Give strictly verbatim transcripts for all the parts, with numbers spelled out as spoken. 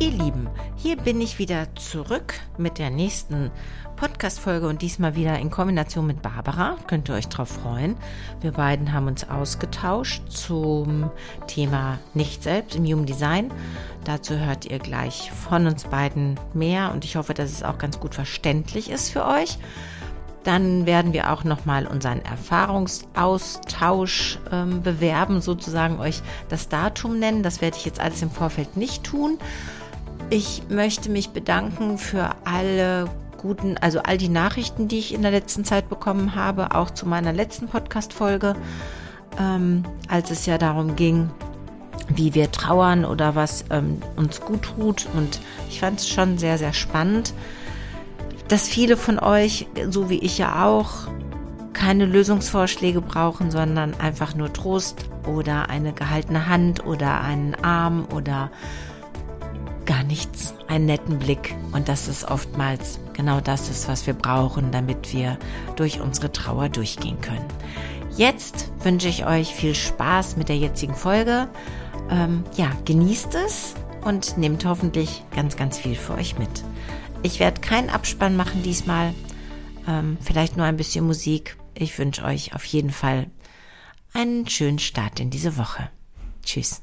Ihr Lieben, hier bin ich wieder zurück mit der nächsten Podcast-Folge und diesmal wieder in Kombination mit Barbara. Könnt ihr euch drauf freuen. Wir beiden haben uns ausgetauscht zum Thema Nicht-Selbst im Human Design. Dazu hört ihr gleich von uns beiden mehr und ich hoffe, dass es auch ganz gut verständlich ist für euch. Dann werden wir auch nochmal unseren Erfahrungsaustausch ähm, bewerben, sozusagen euch das Datum nennen. Das werde ich jetzt alles im Vorfeld nicht tun. Ich möchte mich bedanken für alle guten, also all die Nachrichten, die ich in der letzten Zeit bekommen habe, auch zu meiner letzten Podcast-Folge, ähm, als es ja darum ging, wie wir trauern oder was ähm, uns gut tut. Und ich fand es schon sehr, sehr spannend, dass viele von euch, so wie ich ja auch, keine Lösungsvorschläge brauchen, sondern einfach nur Trost oder eine gehaltene Hand oder einen Arm oder gar nichts, einen netten Blick. Und das ist oftmals genau das ist, was wir brauchen, damit wir durch unsere Trauer durchgehen können. Jetzt wünsche ich euch viel Spaß mit der jetzigen Folge. Ähm, ja, genießt es und nehmt hoffentlich ganz, ganz viel für euch mit. Ich werde keinen Abspann machen diesmal, ähm, vielleicht nur ein bisschen Musik. Ich wünsche euch auf jeden Fall einen schönen Start in diese Woche. Tschüss.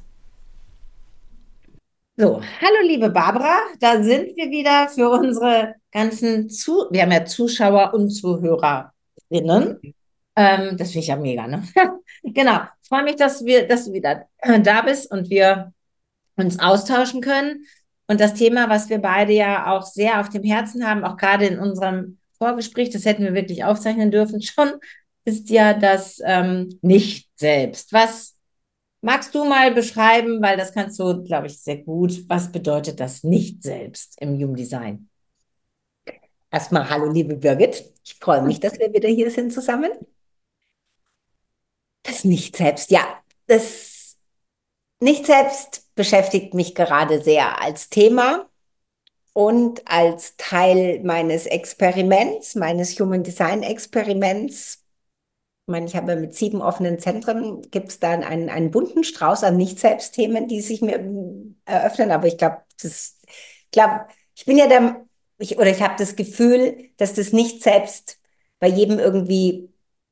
So, hallo liebe Barbara, da sind wir wieder für unsere ganzen, Zu wir haben ja Zuschauer und Zuhörerinnen. Ähm, das finde ich ja mega, ne? Genau, ich freue mich, dass wir, dass du wieder da bist und wir uns austauschen können. Und das Thema, was wir beide ja auch sehr auf dem Herzen haben, auch gerade in unserem Vorgespräch, das hätten wir wirklich aufzeichnen dürfen schon, ist ja das ähm, Nicht-Selbst. Was magst du mal beschreiben, weil das kannst du, glaube ich, sehr gut. Was bedeutet das Nicht-Selbst im Human Design? Erstmal hallo, liebe Birgit. Ich freue mich, dass wir wieder hier sind zusammen. Das Nicht-Selbst, ja, das Nicht-Selbst beschäftigt mich gerade sehr als Thema und als Teil meines Experiments, meines Human Design Experiments. Ich meine, ich habe mit sieben offenen Zentren, gibt es dann einen, einen bunten Strauß an Nicht-Selbst-Themen, die sich mir mm, eröffnen. Aber ich glaube, das, ich glaube, ich bin ja der, ich, oder ich habe das Gefühl, dass das Nicht-Selbst bei jedem irgendwie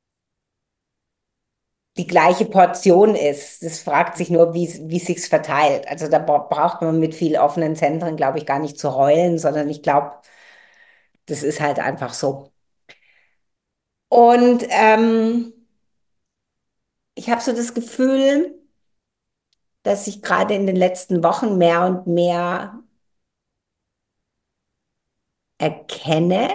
die gleiche Portion ist. Das fragt sich nur, wie, wie sich's verteilt. Also da bra- braucht man mit viel offenen Zentren, glaube ich, gar nicht zu heulen, sondern ich glaube, das ist halt einfach so. Und ähm, ich habe so das Gefühl, dass ich gerade in den letzten Wochen mehr und mehr erkenne,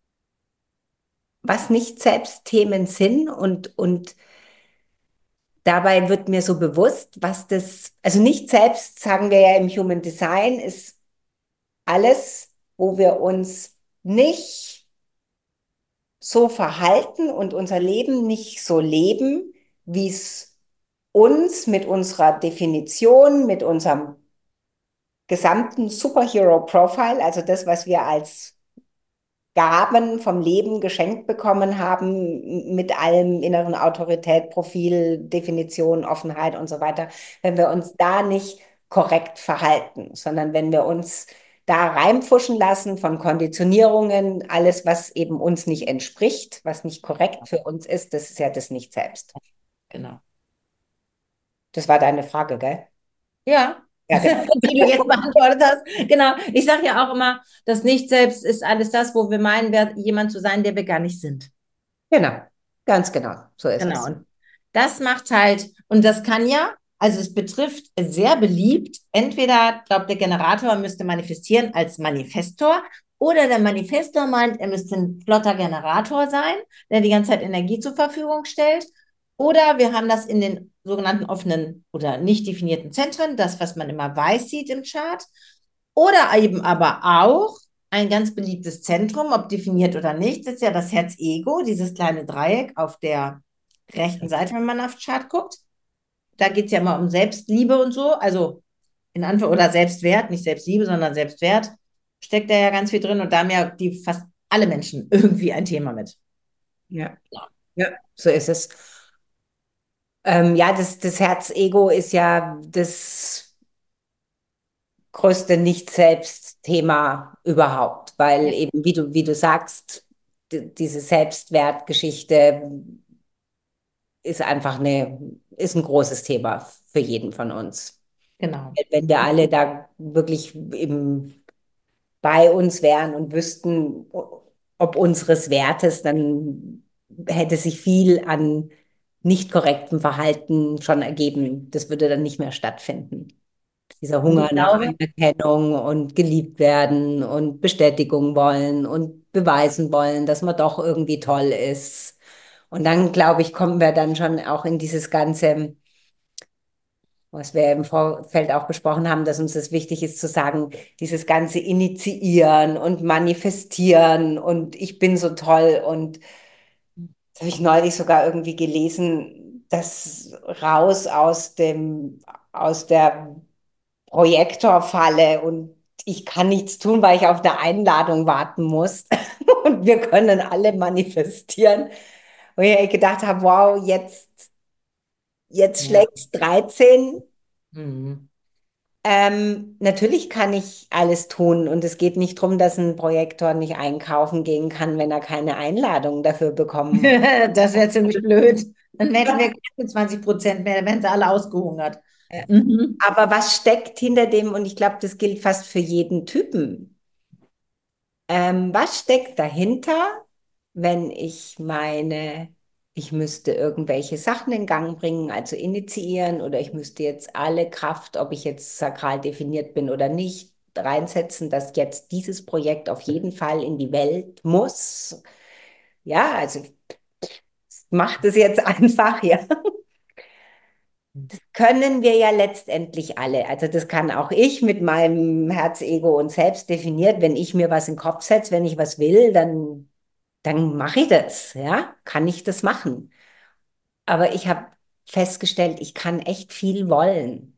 was nicht selbst Themen sind und, und dabei wird mir so bewusst, was das, also nicht selbst, sagen wir ja im Human Design, ist alles, wo wir uns nicht so verhalten und unser Leben nicht so leben, wie es uns mit unserer Definition, mit unserem gesamten Superhero-Profile, also das, was wir als Gaben vom Leben geschenkt bekommen haben, mit allem inneren Autorität, Profil, Definition, Offenheit und so weiter, wenn wir uns da nicht korrekt verhalten, sondern wenn wir uns da reinpfuschen lassen von Konditionierungen, alles, was eben uns nicht entspricht, was nicht korrekt für uns ist, das ist ja das Nicht-Selbst. Genau. Das war deine Frage, gell? Ja, Ja, genau. die du jetzt beantwortet hast. Genau. Ich sage ja auch immer, das Nicht-Selbst ist alles das, wo wir meinen, wer, jemand zu sein, der wir gar nicht sind. Genau, ganz genau, so ist Genau. es. Und das macht halt, und das kann ja, also es betrifft sehr beliebt, entweder glaubt der Generator müsste manifestieren als Manifestor oder der Manifestor meint, er müsste ein flotter Generator sein, der die ganze Zeit Energie zur Verfügung stellt. Oder wir haben das in den sogenannten offenen oder nicht definierten Zentren, das, was man immer weiß sieht im Chart. Oder eben aber auch ein ganz beliebtes Zentrum, ob definiert oder nicht, ist ja das Herz-Ego, dieses kleine Dreieck auf der rechten Seite, wenn man auf den Chart guckt. Da geht es ja immer um Selbstliebe und so, also in Anführungszeichen, oder Selbstwert, nicht Selbstliebe, sondern Selbstwert, steckt da ja ganz viel drin und da haben ja die fast alle Menschen irgendwie ein Thema mit. Ja, ja, so ist es. Ähm, ja, das, das Herz-Ego ist ja das, größte Nicht-Selbst-Thema überhaupt, weil eben, wie du, wie du sagst, die, diese Selbstwertgeschichte ist einfach eine, ist ein großes Thema für jeden von uns. Genau. Wenn wir alle da wirklich im, bei uns wären und wüssten, ob unseres Wertes, dann hätte sich viel an nicht korrektem Verhalten schon ergeben. Das würde dann nicht mehr stattfinden. Dieser Und Hunger ich nach glaube, Anerkennung und geliebt werden und Bestätigung wollen und beweisen wollen, dass man doch irgendwie toll ist. Und dann, glaube ich, kommen wir dann schon auch in dieses ganze, was wir im Vorfeld auch besprochen haben, dass uns das wichtig ist zu sagen, dieses ganze Initiieren und Manifestieren und ich bin so toll. Und das habe ich neulich sogar irgendwie gelesen, dass raus aus dem, aus der Projektorfalle und ich kann nichts tun, weil ich auf eine Einladung warten muss. Und wir können alle manifestieren. Und ich gedacht habe, wow, jetzt, jetzt ja. schlägt es dreizehn. Mhm. Ähm, natürlich kann ich alles tun und es geht nicht darum, dass ein Projektor nicht einkaufen gehen kann, wenn er keine Einladung dafür bekommen hat. Das wäre ziemlich blöd. Dann hätten wir keine zwanzig Prozent mehr, dann wären sie alle ausgehungert. Mhm. Aber was steckt hinter dem, und ich glaube, das gilt fast für jeden Typen. Ähm, was steckt dahinter, wenn ich meine, ich müsste irgendwelche Sachen in Gang bringen, also initiieren, oder ich müsste jetzt alle Kraft, ob ich jetzt sakral definiert bin oder nicht, reinsetzen, dass jetzt dieses Projekt auf jeden Fall in die Welt muss. Ja, also macht es jetzt einfach, ja. Können wir ja letztendlich alle. Also das kann auch ich mit meinem Herz, Ego und Selbst definiert. Wenn ich mir was in den Kopf setze, wenn ich was will, dann, dann mache ich das. Ja, kann ich das machen. Aber ich habe festgestellt, ich kann echt viel wollen,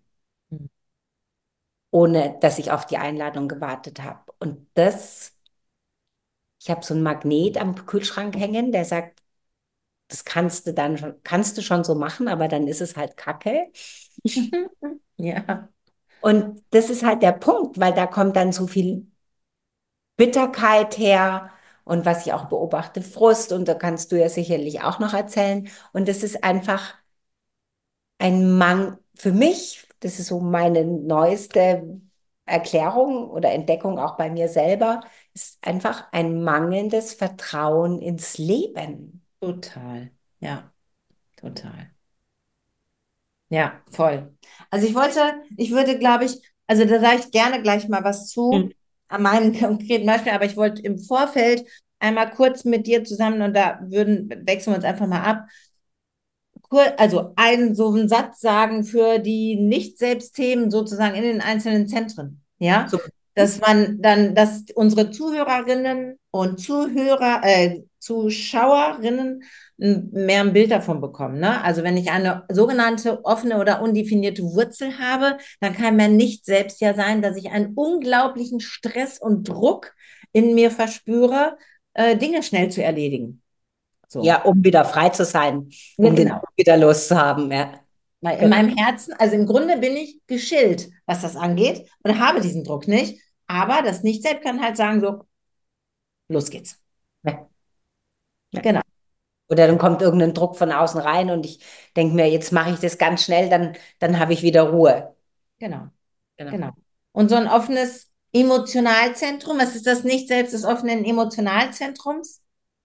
ohne dass ich auf die Einladung gewartet habe. Und das, ich habe so ein Magnet am Kühlschrank hängen, der sagt, das kannst du dann schon, kannst du schon so machen, aber dann ist es halt Kacke. Ja, Und das ist halt der Punkt, weil da kommt dann so viel Bitterkeit her und was ich auch beobachte, Frust und da kannst du ja sicherlich auch noch erzählen. Und das ist einfach ein Mangel für mich, das ist so meine neueste Erklärung oder Entdeckung auch bei mir selber, ist einfach ein mangelndes Vertrauen ins Leben. total. Ja, total. Ja, voll. Also ich wollte, ich würde, glaube ich, also da sage ich gerne gleich mal was Hm. zu, an meinem konkreten Beispiel, aber ich wollte im Vorfeld einmal kurz mit dir zusammen und da würden, wechseln wir uns einfach mal ab, kur- also einen so einen Satz sagen für die Nicht-Selbst-Themen sozusagen in den einzelnen Zentren. Ja, So, dass man dann, dass unsere Zuhörerinnen und Zuhörer, äh, Zuschauerinnen m- mehr ein Bild davon bekommen. Ne? Also wenn ich eine sogenannte offene oder undefinierte Wurzel habe, dann kann mir nicht selbst ja sein, dass ich einen unglaublichen Stress und Druck in mir verspüre, äh, Dinge schnell zu erledigen. So. ja, um wieder frei zu sein, Ja, um den genau. Druck wieder loszuhaben. Ja, Weil in genau. meinem Herzen, also im Grunde bin ich geschillt, was das angeht und habe diesen Druck nicht. Aber das Nicht-Selbst kann halt sagen, so, los geht's. Ja, ja. Genau, Oder dann kommt irgendein Druck von außen rein und ich denke mir, jetzt mache ich das ganz schnell, dann, dann habe ich wieder Ruhe. genau, Genau. genau. Und so ein offenes Emotionalzentrum, was ist das Nicht-Selbst des offenen Emotionalzentrums?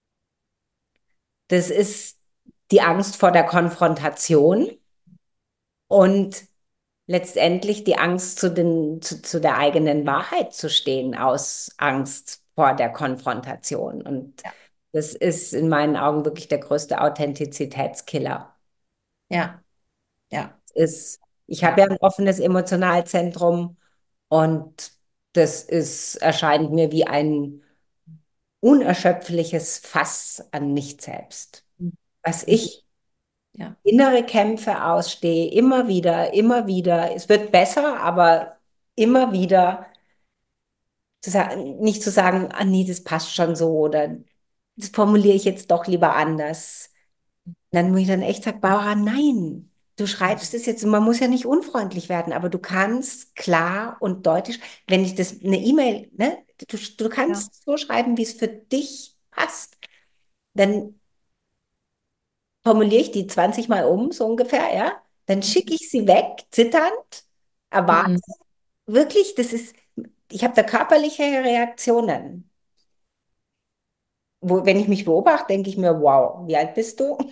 Das ist die Angst vor der Konfrontation und letztendlich die Angst, zu, den, zu, zu der eigenen Wahrheit zu stehen, aus Angst vor der Konfrontation. Und Ja, das ist in meinen Augen wirklich der größte Authentizitätskiller. ja, ja, Ist, ich habe ja. ja ein offenes Emotionalzentrum und das ist, erscheint mir wie ein unerschöpfliches Fass an Nicht-Selbst. Was ich Ja, innere Kämpfe ausstehe, immer wieder, immer wieder. Es wird besser, aber immer wieder zu sagen, nicht zu sagen, ah nee, das passt schon so oder das formuliere ich jetzt doch lieber anders. Dann, wo ich dann echt sage, Barbara, nein, du schreibst es jetzt, man muss ja nicht unfreundlich werden, aber du kannst klar und deutlich, wenn ich das, eine E-Mail, ne, du, du Ja. kannst so schreiben, wie es für dich passt. Dann formuliere ich die zwanzig Mal um, so ungefähr, ja. Dann schicke ich sie weg, zitternd, erwarte Mhm. wirklich, das ist, ich habe da körperliche Reaktionen. Wo, wenn ich mich beobachte, denke ich mir, wow, wie alt bist du?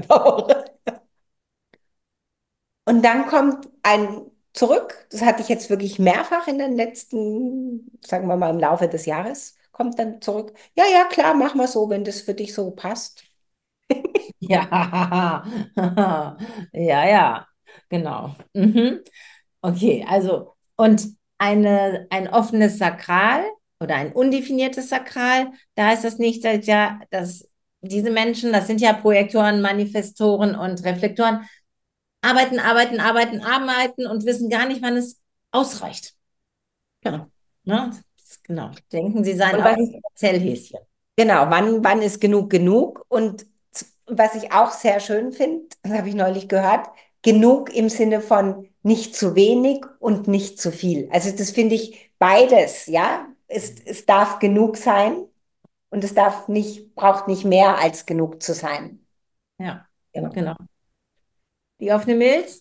Und dann kommt ein zurück, das hatte ich jetzt wirklich mehrfach in den letzten, sagen wir mal im Laufe des Jahres, kommt dann zurück, ja, ja, klar, mach mal so, wenn das für dich so passt. Ja, ja, ja, genau. Mhm. Okay, also und eine, ein offenes Sakral oder ein undefiniertes Sakral, da ist das nicht, dass ja, dass diese Menschen, das sind ja Projektoren, Manifestoren und Reflektoren, arbeiten, arbeiten, arbeiten, arbeiten und wissen gar nicht, wann es ausreicht. Ja. Ne? Genau. Denken, sie seien Und auch was ich, Zellhäschen. genau, wann, wann ist genug genug? Und z- was ich auch sehr schön finde, das habe ich neulich gehört, genug im Sinne von nicht zu wenig und nicht zu viel. Also das finde ich beides, ja. Es, es darf genug sein und es darf nicht, braucht nicht mehr als genug zu sein. Ja, Genau. genau. Die offene Milz?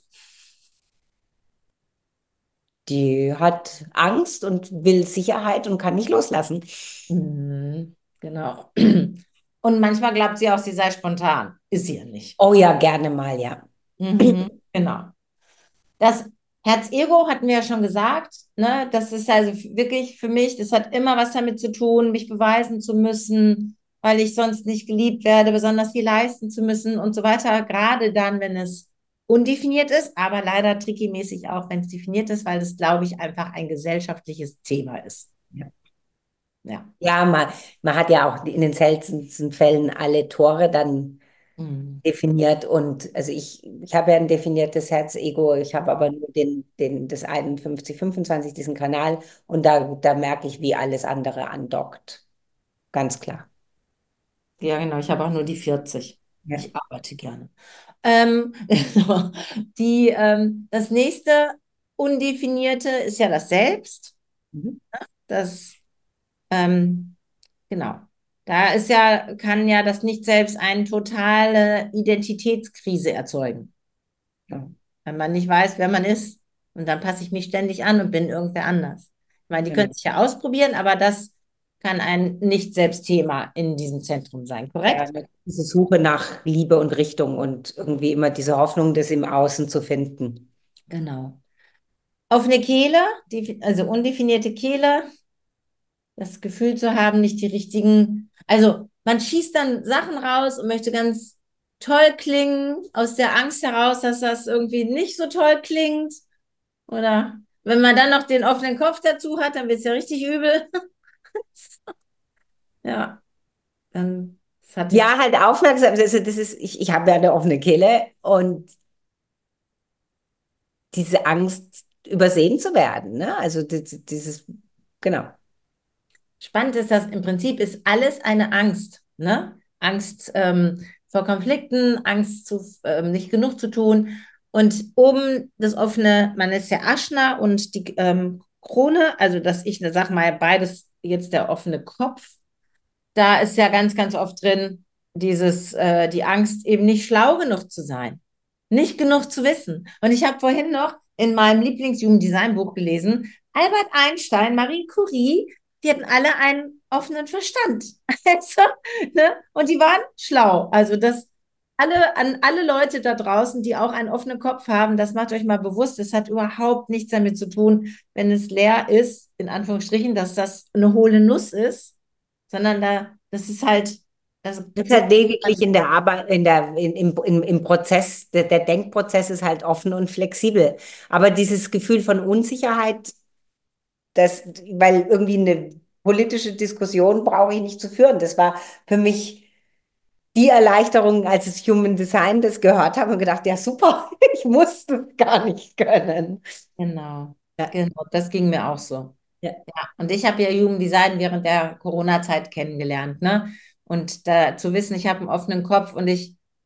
Die hat Angst und will Sicherheit und kann nicht loslassen. Mhm, genau. Und manchmal glaubt sie auch, sie sei spontan. Ist sie ja nicht. Oh ja, gerne mal, ja. Mhm, genau. Das Herz-Ego hatten wir ja schon gesagt, ne? Das ist also wirklich für mich, das hat immer was damit zu tun, mich beweisen zu müssen, weil ich sonst nicht geliebt werde, besonders viel leisten zu müssen und so weiter. Gerade dann, wenn es undefiniert ist, aber leider tricky-mäßig auch, wenn es definiert ist, weil das, glaube ich, einfach ein gesellschaftliches Thema ist. Ja, Ja. ja man, man hat ja auch in den seltensten Fällen alle Tore dann Mhm. definiert und also ich, ich habe ja ein definiertes Herz-Ego, ich habe aber nur den, den, das einundfünfzig, fünfundzwanzig, diesen Kanal und da, da merke ich, wie alles andere andockt. Ganz klar. Ja, genau. Ich habe auch nur die vierzig. Ja. Ich arbeite gerne. Ähm, genau. Die, ähm, das nächste Undefinierte ist ja das Selbst. Mhm. Das, ähm, genau. Da ist ja, kann ja das Nicht-Selbst eine totale Identitätskrise erzeugen. Ja. Wenn man nicht weiß, wer man ist. Und dann passe ich mich ständig an und bin irgendwer anders. Ich meine, die können Genau. sich ja ausprobieren, aber das kann ein Nicht-Selbst-Thema in diesem Zentrum sein, Ja, korrekt? diese Suche nach Liebe und Richtung und irgendwie immer diese Hoffnung, das im Außen zu finden. Genau. Offene Kehle, die, also undefinierte Kehle, das Gefühl zu haben, nicht die richtigen, also man schießt dann Sachen raus und möchte ganz toll klingen, aus der Angst heraus, dass das irgendwie nicht so toll klingt. Oder wenn man dann noch den offenen Kopf dazu hat, dann wird es ja richtig übel. Ja, dann das hatte ich. Ja, halt aufmerksam. Also das ist, ich, ich habe ja eine offene Kehle und diese Angst, übersehen zu werden, ne? Also das- dieses, genau. Spannend ist, dass im Prinzip ist alles eine Angst, ne? Angst ähm, vor Konflikten, Angst zu, ähm, nicht genug zu tun. Und oben das offene, man ist ja Aschna und die ähm, Krone, also dass ich sag mal beides jetzt der offene Kopf, da ist ja ganz, ganz oft drin dieses, äh, die Angst, eben nicht schlau genug zu sein, nicht genug zu wissen. Und ich habe vorhin noch in meinem Lieblingsjugenddesignbuch gelesen, Albert Einstein, Marie Curie, die hatten alle einen offenen Verstand. Also, ne? Und die waren schlau. Also das alle, an alle Leute da draußen, die auch einen offenen Kopf haben, das macht euch mal bewusst, es hat überhaupt nichts damit zu tun, wenn es leer ist, in Anführungsstrichen, dass das eine hohle Nuss ist, sondern da, das ist halt, das, Das ist das halt lediglich in der Arbeit, in der, in, im, im, im Prozess, der, der Denkprozess ist halt offen und flexibel. Aber dieses Gefühl von Unsicherheit, das, weil irgendwie eine politische Diskussion brauche ich nicht zu führen. Das war für mich die Erleichterung, als ich Human Design das gehört habe und gedacht, ja super, ich muss das gar nicht können. genau, Ja, genau, das ging mir auch so. ja, Ja, und ich habe ja Jugenddesign während der Corona-Zeit kennengelernt, ne? Und da zu wissen, ich habe einen offenen Kopf und ich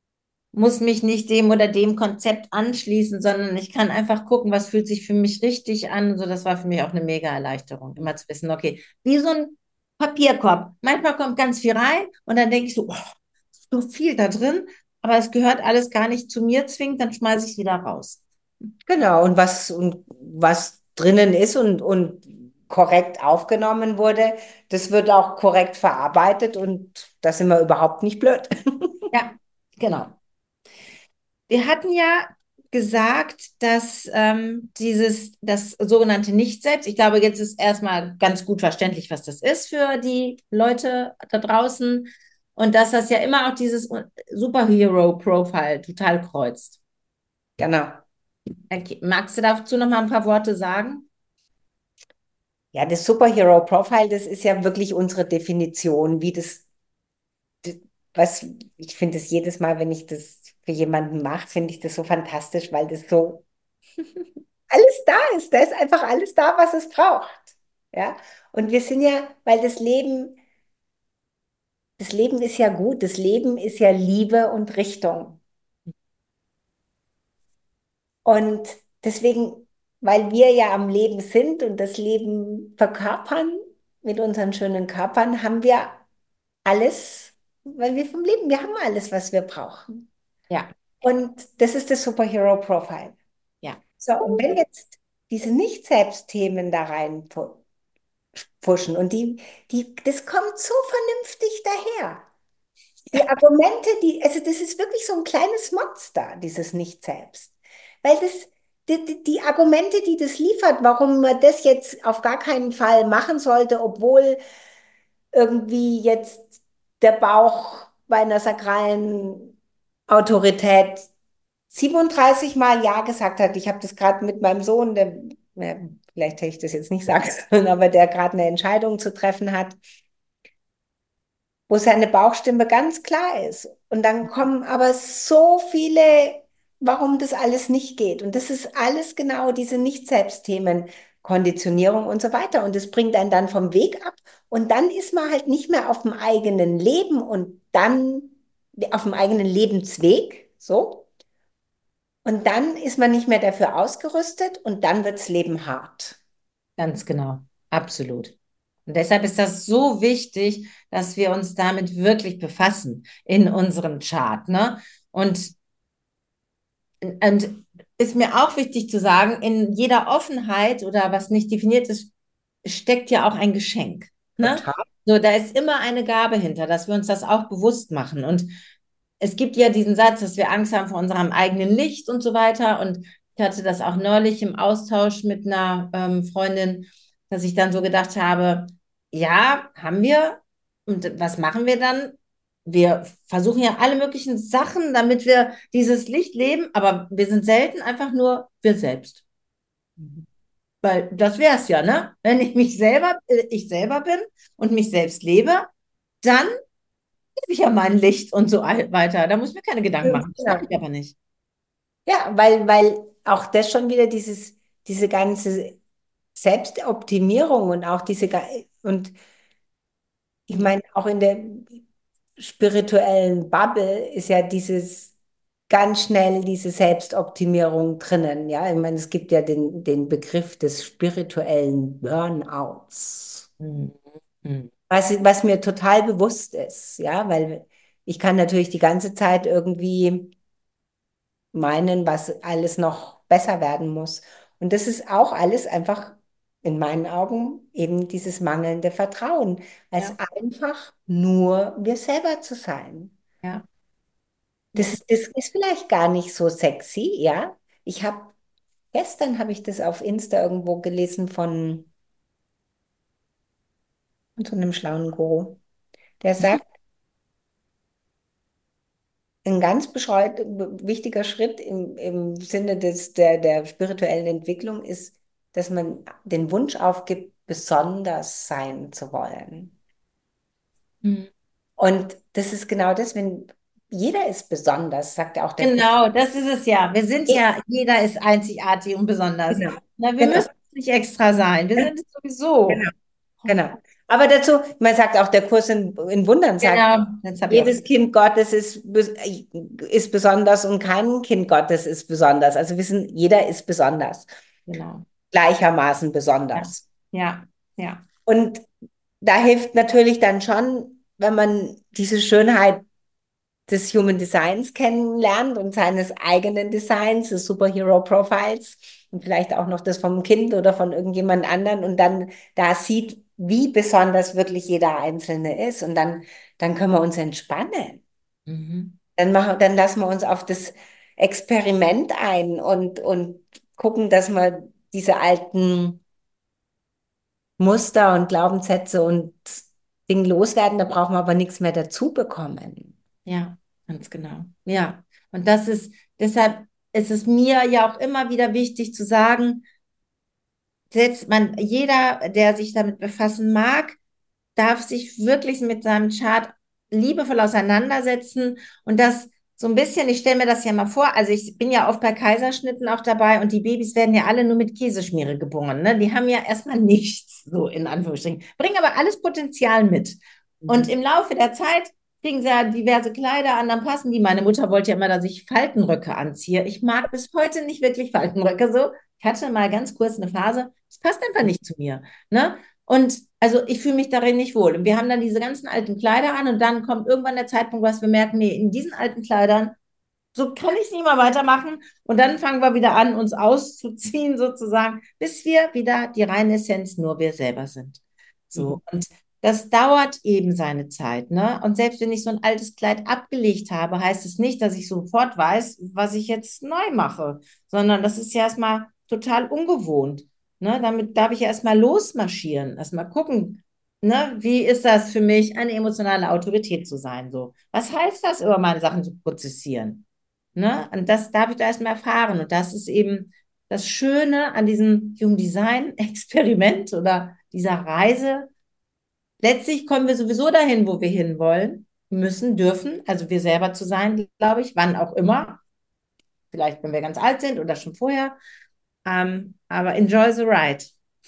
muss mich nicht dem oder dem Konzept anschließen, sondern ich kann einfach gucken, was fühlt sich für mich richtig an. So, das war für mich auch eine mega Erleichterung, immer zu wissen, okay, wie so ein Papierkorb. Manchmal kommt ganz viel rein und dann denke ich so, oh, so viel da drin, aber es gehört alles gar nicht zu mir zwingend, dann schmeiße ich es wieder raus. Genau, und was, und was drinnen ist und, und korrekt aufgenommen wurde, das wird auch korrekt verarbeitet und da sind wir überhaupt nicht blöd. Ja, genau. Wir hatten ja gesagt, dass ähm, dieses, das sogenannte Nicht-Selbst, ich glaube, jetzt ist erstmal ganz gut verständlich, was das ist für die Leute da draußen und dass das ja immer auch dieses Superhero-Profile total kreuzt. Genau. Okay. Magst du dazu noch mal ein paar Worte sagen? Ja, das Superhero Profile, das ist ja wirklich unsere Definition, wie das, d- was, ich finde es jedes Mal, wenn ich das für jemanden mache, finde ich das so fantastisch, weil das so alles da ist. Da ist einfach alles da, was es braucht. Ja. Und wir sind ja, weil das Leben, das Leben ist ja gut, das Leben ist ja Liebe und Richtung. Und deswegen, weil wir ja am Leben sind und das Leben verkörpern mit unseren schönen Körpern, haben wir alles, weil wir vom Leben, wir haben alles, was wir brauchen. Ja, Und das ist das Superhero Profile. ja, So, und wenn jetzt diese Nicht-Selbst-Themen da rein pu- pushen und die, die, das kommt so vernünftig daher. Die Argumente, die, also das ist wirklich so ein kleines Monster, dieses Nicht-Selbst. Weil das, die, die, die Argumente, die das liefert, warum man das jetzt auf gar keinen Fall machen sollte, obwohl irgendwie jetzt der Bauch bei einer sakralen Autorität siebenunddreißig Mal Ja gesagt hat. Ich habe das gerade mit meinem Sohn, der, ja, vielleicht hätte ich das jetzt nicht sagen sollen, aber der gerade eine Entscheidung zu treffen hat, wo seine Bauchstimme ganz klar ist. Und dann kommen aber so viele, warum das alles nicht geht. Und das ist alles genau diese Nicht-Selbst-Themen, Konditionierung und so weiter. Und das bringt einen dann vom Weg ab. Und dann ist man halt nicht mehr auf dem eigenen Leben und dann auf dem eigenen Lebensweg, so. Und dann ist man nicht mehr dafür ausgerüstet und dann wirds Leben hart. ganz genau, absolut. Und deshalb ist das so wichtig, dass wir uns damit wirklich befassen in unserem Chart, ne? Und Und ist mir auch wichtig zu sagen, in jeder Offenheit oder was nicht definiert ist, steckt ja auch ein Geschenk. Ne? Total. So, da ist immer eine Gabe hinter, dass wir uns das auch bewusst machen. Und es gibt ja diesen Satz, dass wir Angst haben vor unserem eigenen Licht und so weiter. Und ich hatte das auch neulich im Austausch mit einer ähm, Freundin, dass ich dann so gedacht habe, ja, haben wir. Und was machen wir dann? Wir versuchen ja alle möglichen Sachen, damit wir dieses Licht leben, aber wir sind selten einfach nur wir selbst. Weil das wäre es ja, ne? Wenn ich mich selber, äh, ich selber bin und mich selbst lebe, dann lebe ich ja mein Licht und so al- weiter. Da muss ich mir keine Gedanken machen. Das mache Ja. ich aber nicht. Ja, weil, weil auch das schon wieder dieses, diese ganze Selbstoptimierung und auch diese, ga- und ich meine, auch in der spirituellen Bubble ist ja dieses ganz schnell diese Selbstoptimierung drinnen. Ja, ich meine, es gibt ja den, den Begriff des spirituellen Burnouts, Mhm. Mhm. was, was mir total bewusst ist. Ja, weil ich kann natürlich die ganze Zeit irgendwie meinen, was alles noch besser werden muss. Und das ist auch alles einfach in meinen Augen eben dieses mangelnde Vertrauen, als Ja, einfach nur wir selber zu sein. ja, ja. Das, das ist vielleicht gar nicht so sexy, ja. Ich habe, gestern habe ich das auf Insta irgendwo gelesen von, von so einem schlauen Guru, der sagt, ein ganz beschreut, wichtiger Schritt im, im Sinne des, der, der spirituellen Entwicklung ist, dass man den Wunsch aufgibt, besonders sein zu wollen. Mhm. Und das ist genau das, wenn jeder ist besonders, sagt auch der Buddha. Genau, das ist es ja. Wir sind ja, jeder ist einzigartig und besonders. Genau, Na, wir genau, müssen nicht extra sein. Wir sind es sowieso. genau, genau. Aber dazu, man sagt auch, der Kurs in, in Wundern sagt, Genau, das habe ich auch. jedes Kind Gottes ist, bes- ist besonders und kein Kind Gottes ist besonders. Also wissen, jeder ist besonders, Genau. gleichermaßen Ja, besonders. ja, ja, Und da hilft natürlich dann schon, wenn man diese Schönheit des Human Designs kennenlernt und seines eigenen Designs, des Superhero Profiles und vielleicht auch noch das vom Kind oder von irgendjemand anderen und dann da sieht, wie besonders wirklich jeder Einzelne ist und dann, dann können wir uns entspannen. mhm. Dann machen, dann lassen wir uns auf das Experiment ein und, und gucken, dass wir diese alten Muster und Glaubenssätze und Dinge loswerden. Da brauchen wir aber nichts mehr dazu bekommen. Ja, ganz genau. Ja, und das ist, deshalb ist es mir ja auch immer wieder wichtig zu sagen, selbst man, jeder, der sich damit befassen mag, darf sich wirklich mit seinem Chart liebevoll auseinandersetzen und das so ein bisschen, ich stelle mir das ja mal vor, also ich bin ja oft bei Kaiserschnitten auch dabei und die Babys werden ja alle nur mit Käseschmiere geboren, ne? Die haben ja erstmal nichts, so in Anführungsstrichen, bringen aber alles Potenzial mit. Und Mhm. im Laufe der Zeit kriegen sie ja diverse Kleider an, dann passen die. Meine Mutter wollte ja immer, dass ich Faltenröcke anziehe. Ich mag bis heute nicht wirklich Faltenröcke so. Ich hatte mal ganz kurz eine Phase, es passt einfach nicht zu mir, ne? Und also ich fühle mich darin nicht wohl. Und wir haben dann diese ganzen alten Kleider an und dann kommt irgendwann der Zeitpunkt, was wir merken, nee, in diesen alten Kleidern, so kann ich es nicht mehr weitermachen. Und dann fangen wir wieder an, uns auszuziehen sozusagen, bis wir wieder die reine Essenz nur wir selber sind. Mhm. So. Und das dauert eben seine Zeit, ne? Und selbst wenn ich so ein altes Kleid abgelegt habe, heißt es nicht, dass ich sofort weiß, was ich jetzt neu mache, sondern das ist ja erstmal total ungewohnt. Ne? Damit darf ich ja erstmal losmarschieren, erstmal gucken, ne? Wie ist das für mich, eine emotionale Autorität zu sein? So, was heißt das, über meine Sachen zu prozessieren? Ne? Und das darf ich da erstmal erfahren. Und das ist eben das Schöne an diesem Human Design Experiment oder dieser Reise. Letztlich kommen wir sowieso dahin, wo wir hinwollen, müssen, dürfen, also wir selber zu sein, glaube ich, wann auch immer. Vielleicht, wenn wir ganz alt sind oder schon vorher. Ähm, aber enjoy the ride.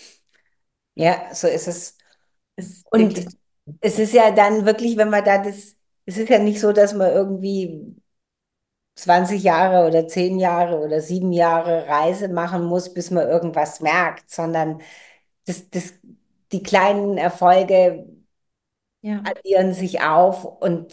Ja, so ist es. Ist Und wirklich. es ist ja dann wirklich, wenn man da das, es ist ja nicht so, dass man irgendwie zwanzig Jahre oder zehn Jahre oder sieben Jahre Reise machen muss, bis man irgendwas merkt, sondern das, das, die kleinen Erfolge Ja, addieren sich auf und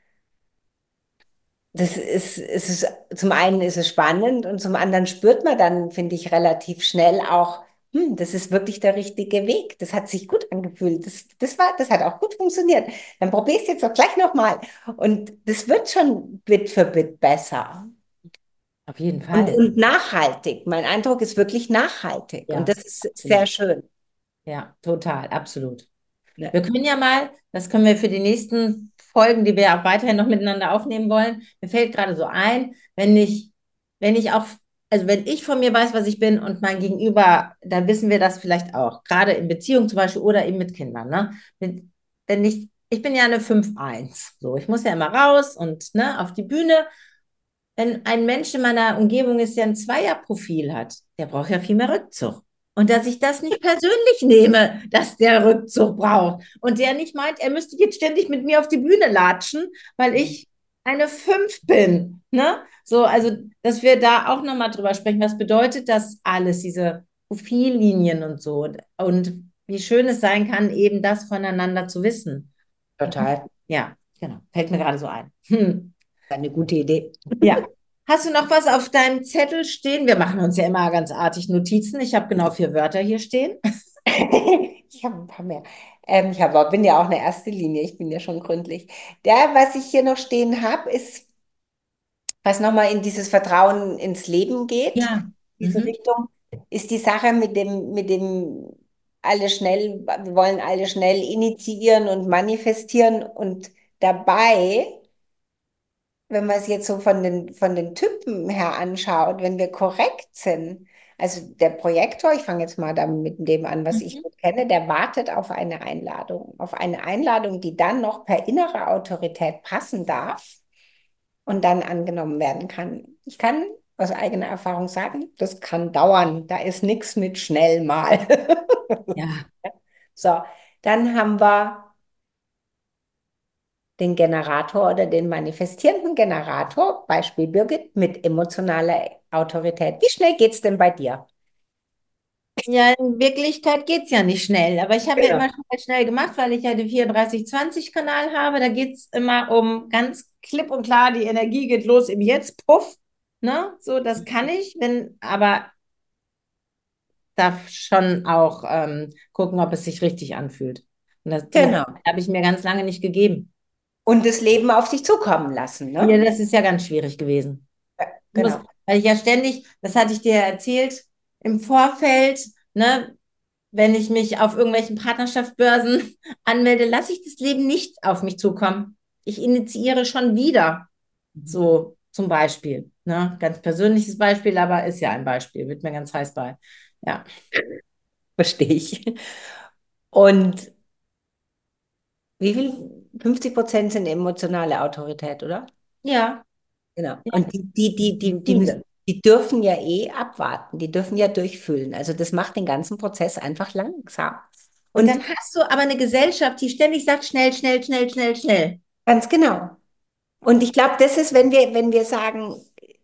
das ist, es ist, zum einen ist es spannend und zum anderen spürt man dann, finde ich, relativ schnell auch, hm, das ist wirklich der richtige Weg. Das hat sich gut angefühlt. Das, das war, das hat auch gut funktioniert. Dann probier es jetzt doch gleich nochmal. Und das wird schon Bit für Bit besser. auf jeden Und, Fall. und nachhaltig. Mein Eindruck ist wirklich nachhaltig. Und Ja, das ist sehr absolut. schön. Ja, total, absolut. Ne? Wir können ja mal, das können wir für die nächsten Folgen, die wir auch weiterhin noch miteinander aufnehmen wollen. Mir fällt gerade so ein, wenn ich, wenn ich auch, also wenn ich von mir weiß, was ich bin und mein Gegenüber, dann wissen wir das vielleicht auch. Gerade in Beziehung zum Beispiel oder eben mit Kindern, ne? Wenn, wenn ich, ich bin ja eine fünf eins. So, ich muss ja immer raus und ne, auf die Bühne. Wenn ein Mensch in meiner Umgebung ist, der ein Zweierprofil hat, der braucht ja viel mehr Rückzug. Und dass ich das nicht persönlich nehme, dass der Rückzug braucht. Und der nicht meint, er müsste jetzt ständig mit mir auf die Bühne latschen, weil ich eine Fünf bin. Ne? So, also, dass wir da auch nochmal drüber sprechen, was bedeutet das alles, diese Profillinien und so. Und wie schön es sein kann, eben das voneinander zu wissen. Total. Ja, genau. Fällt mir gerade so ein. Hm. Eine gute Idee. Ja. Hast du noch was auf deinem Zettel stehen? Wir machen uns ja immer ganz artig Notizen. Ich habe genau vier Wörter hier stehen. Ich habe ein paar mehr. Ähm, ich hab, bin ja auch eine erste Linie, ich bin ja schon gründlich. Der, was ich hier noch stehen habe, ist, was nochmal in dieses Vertrauen ins Leben geht, Ja. diese Mhm. Richtung, ist die Sache mit dem, mit dem alle schnell, wir wollen alle schnell initiieren und manifestieren und dabei, wenn man es jetzt so von den, von den Typen her anschaut, wenn wir korrekt sind, also der Projektor, ich fange jetzt mal damit mit dem an, was ich Mhm. gut kenne, der wartet auf eine Einladung, auf eine Einladung, die dann noch per innere Autorität passen darf und dann angenommen werden kann. Ich kann aus eigener Erfahrung sagen, das kann dauern. Da ist nichts mit schnell mal. Ja. So, Dann haben wir den Generator oder den manifestierenden Generator, Beispiel Birgit, mit emotionaler Autorität. Wie schnell geht es denn bei dir? Ja, in Wirklichkeit geht es ja nicht schnell, aber ich habe ja Genau. immer schnell, schnell gemacht, weil ich ja den vierunddreißig zwanzig Kanal habe. Da geht es immer um ganz klipp und klar, die Energie geht los im Jetzt, puff. Ne? So, das kann ich, wenn, aber darf schon auch ähm, gucken, ob es sich richtig anfühlt. Und das, die Genau. habe ich mir ganz lange nicht gegeben. Und das Leben auf dich zukommen lassen, Ja, ne? das ist ja ganz schwierig gewesen. Ja, Ich muss, genau. weil ich ja ständig, das hatte ich dir erzählt, im Vorfeld, ne, wenn ich mich auf irgendwelchen Partnerschaftsbörsen anmelde, lasse ich das Leben nicht auf mich zukommen. Ich initiiere schon wieder, Mhm. so zum Beispiel. Ne? Ganz persönliches Beispiel, aber ist ja ein Beispiel, wird mir ganz heiß bei. Ja. Verstehe ich. Und wie viel? fünfzig Prozent sind emotionale Autorität, oder? Ja, Genau. ja, Und die, die, die, die, die müssen, viele. die dürfen ja eh abwarten, die dürfen ja durchfühlen. Also das macht den ganzen Prozess einfach langsam. Und Und dann hast du aber eine Gesellschaft, die ständig sagt, schnell, schnell, schnell, schnell, schnell. ganz genau. Und ich glaube, das ist, wenn wir, wenn wir sagen,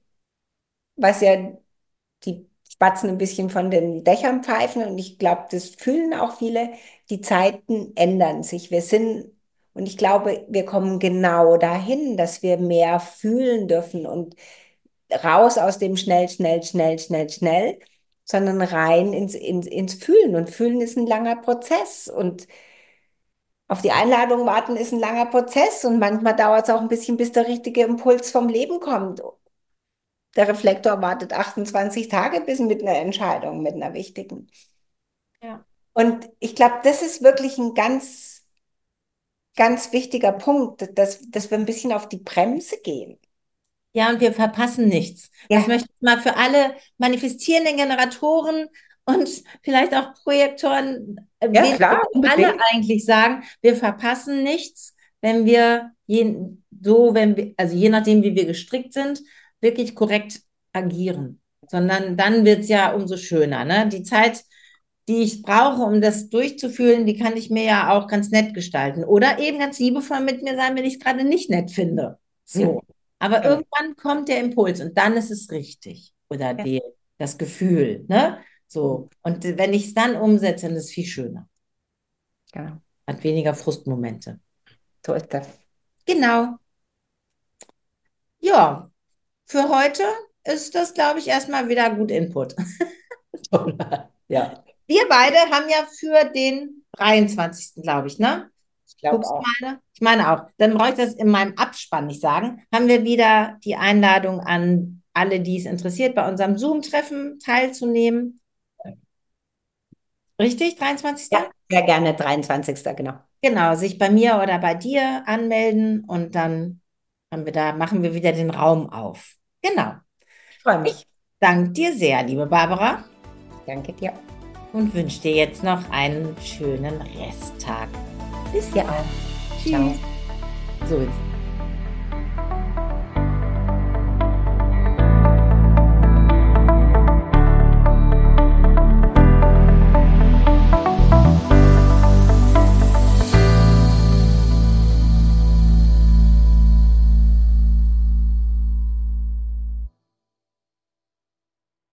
was ja die Spatzen ein bisschen von den Dächern pfeifen, und ich glaube, das fühlen auch viele, die Zeiten ändern sich. Wir sind, und ich glaube, wir kommen genau dahin, dass wir mehr fühlen dürfen und raus aus dem schnell, schnell, schnell, schnell, schnell, sondern rein ins, ins, ins Fühlen. Und Fühlen ist ein langer Prozess. Und auf die Einladung warten ist ein langer Prozess. Und manchmal dauert es auch ein bisschen, bis der richtige Impuls vom Leben kommt. Der Reflektor wartet achtundzwanzig Tage bis mit einer Entscheidung, mit einer wichtigen. Ja. Und ich glaube, das ist wirklich ein ganz, ganz wichtiger Punkt, dass, dass wir ein bisschen auf die Bremse gehen. Ja, und wir verpassen nichts. Das Ja, möchte ich mal für alle manifestierenden Generatoren und vielleicht auch Projektoren, äh, ja, wen, klar, alle unbedingt. eigentlich sagen, wir verpassen nichts, wenn wir je, so, wenn wir, also je nachdem, wie wir gestrickt sind, wirklich korrekt agieren. Sondern dann wird es ja umso schöner, ne? Die Zeit, die ich brauche, um das durchzufühlen, die kann ich mir ja auch ganz nett gestalten. Oder eben ganz liebevoll mit mir sein, wenn ich es gerade nicht nett finde. Ja, So. Aber genau. irgendwann kommt der Impuls und dann ist es richtig. Oder Ja, die, das Gefühl, ne? So. Und wenn ich es dann umsetze, dann ist es viel schöner. genau. Hat weniger Frustmomente. So ist das. Genau. Ja, für heute ist das, glaube ich, erstmal wieder gut Input. Ja, Wir beide haben ja für den dreiundzwanzigsten glaube ich, ne? ich glaube Guckst du auch. meine? Ich meine auch. Dann brauche ich das in meinem Abspann nicht sagen. Haben wir wieder die Einladung an alle, die es interessiert, bei unserem Zoom-Treffen teilzunehmen. Richtig? Ja, dreiundzwanzigsten sehr gerne, dreiundzwanzigsten. Genau. Genau, sich bei mir oder bei dir anmelden und dann haben wir da, machen wir wieder den Raum auf. Genau. Ich freue Ich mich. danke dir sehr, liebe Barbara, Danke dir. und wünsche dir jetzt noch einen schönen Resttag. Bis ja auch. Ciao. Tschüss. So, jetzt